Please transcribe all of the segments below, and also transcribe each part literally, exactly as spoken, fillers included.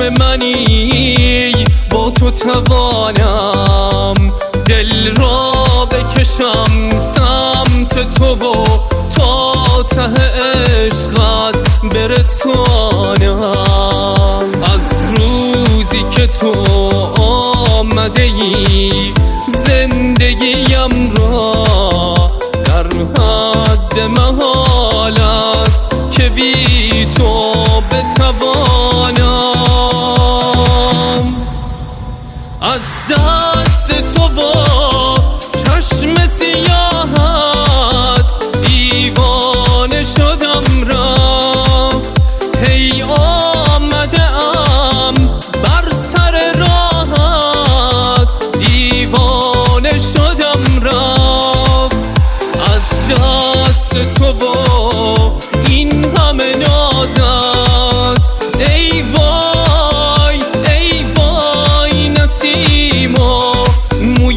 منی، با تو توانم دل را بکشم سمت تو و تا ته عشقت برسانم. از روزی که تو آمده ای زندگیم را در حد محال است که بی تو بتوانم. از دست تو و چشم سیاهت دیوانه شدم رفت، هی آمده ام بر سر راهت دیوانه شدم رفت. از دست تو و این همه نازت ای وای ای وای نسیم و موی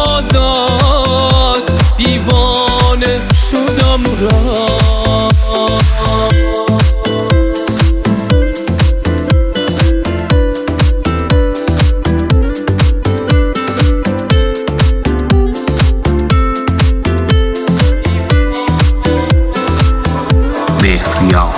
بازت دیوانه شدم رفت. بهریار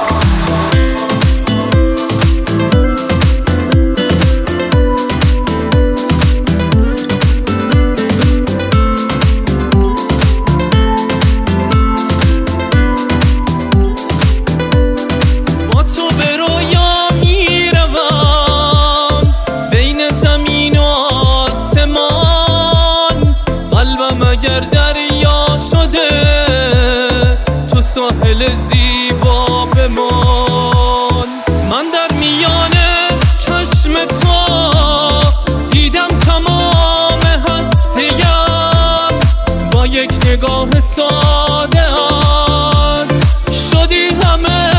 اگر دریا شده تو ساحل زیبا بمان. من در میان چشم تو دیدم تمام هستیم، با یک نگاه ساده ات شدی همه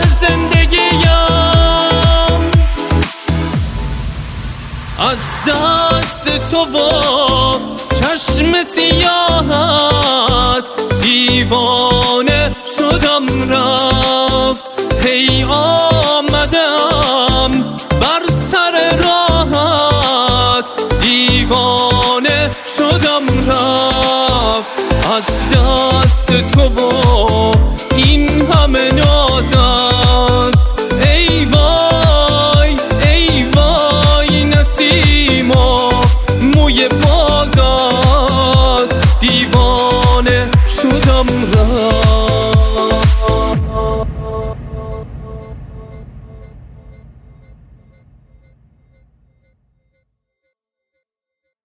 زندگیم. از دست تو و چشم سیاهت دیوانه شدم رفت، هی آمدم بر سر راهت دیوانه شدم رفت. از دست تو و